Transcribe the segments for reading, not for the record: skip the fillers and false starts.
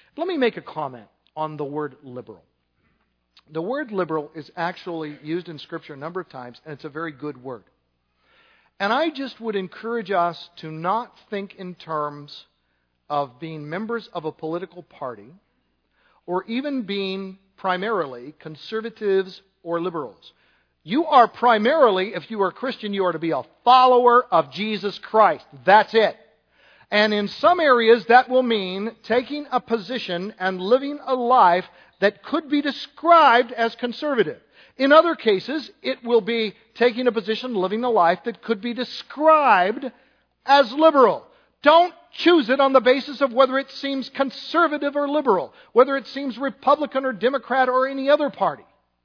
Let me make a comment on the word liberal. The word liberal is actually used in Scripture a number of times, and it's a very good word. And I just would encourage us to not think in terms of being members of a political party or even being primarily conservatives or liberals. You are primarily, if you are a Christian, you are to be a follower of Jesus Christ. That's it. And in some areas that will mean taking a position and living a life that could be described as conservative. In other cases, it will be taking a position, living a life that could be described as liberal. Don't choose it on the basis of whether it seems conservative or liberal, whether it seems Republican or Democrat or any other party.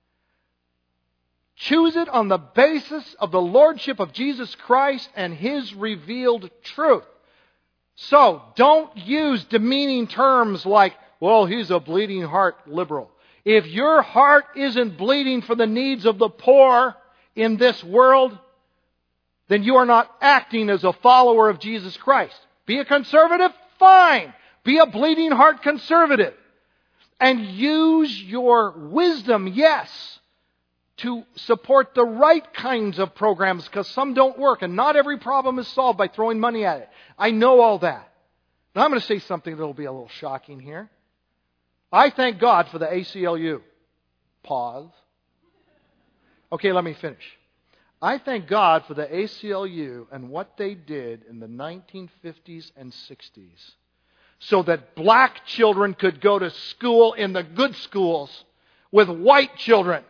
Choose it on the basis of the lordship of Jesus Christ and His revealed truth. So, don't use demeaning terms like, well, he's a bleeding heart liberal. If your heart isn't bleeding for the needs of the poor in this world, then you are not acting as a follower of Jesus Christ. Be a conservative? Fine. Be a bleeding heart conservative. And use your wisdom, yes, to support the right kinds of programs, because some don't work, and not every problem is solved by throwing money at it. I know all that. Now I'm going to say something that will be a little shocking here. I thank God for the ACLU. Pause. Okay, let me finish. I thank God for the ACLU and what they did in the 1950s and 60s so that black children could go to school in the good schools with white children.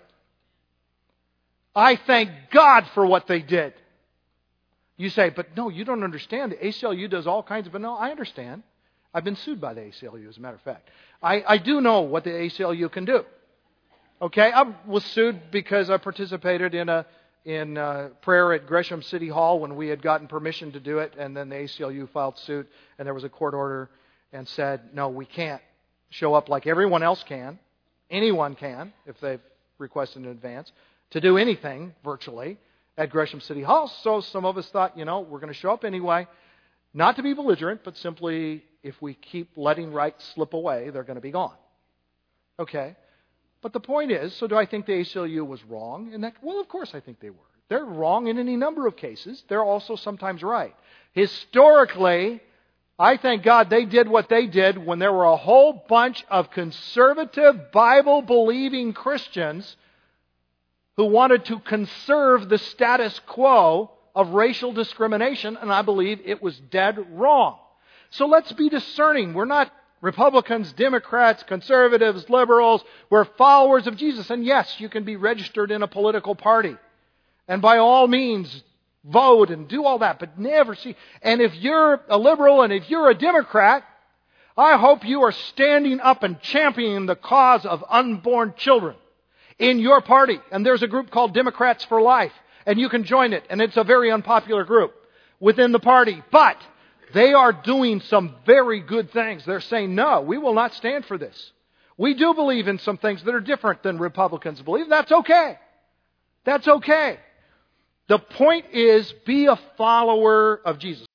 I thank God for what they did. You say, but no, you don't understand. The ACLU does all kinds of... No, I understand. I've been sued by the ACLU, as a matter of fact. I do know what the ACLU can do. Okay? I was sued because I participated in prayer at Gresham City Hall when we had gotten permission to do it, and then the ACLU filed suit, and there was a court order and said, no, we can't show up like everyone else can. Anyone can, if they've requested in advance, to do anything virtually at Gresham City Hall. So some of us thought, we're going to show up anyway. Not to be belligerent, but simply if we keep letting rights slip away, they're going to be gone. Okay? But the point is, so do I think the ACLU was wrong in that? Well, of course I think they were. They're wrong in any number of cases. They're also sometimes right. Historically, I thank God they did what they did when there were a whole bunch of conservative, Bible-believing Christians who wanted to conserve the status quo of racial discrimination, and I believe it was dead wrong. So let's be discerning. We're not Republicans, Democrats, conservatives, liberals. We're followers of Jesus. And yes, you can be registered in a political party. And by all means, vote and do all that, but never see. And if you're a liberal and if you're a Democrat, I hope you are standing up and championing the cause of unborn children in your party. And there's a group called Democrats for Life, and you can join it. And it's a very unpopular group within the party. But they are doing some very good things. They're saying, no, we will not stand for this. We do believe in some things that are different than Republicans believe. That's okay. That's okay. The point is, be a follower of Jesus.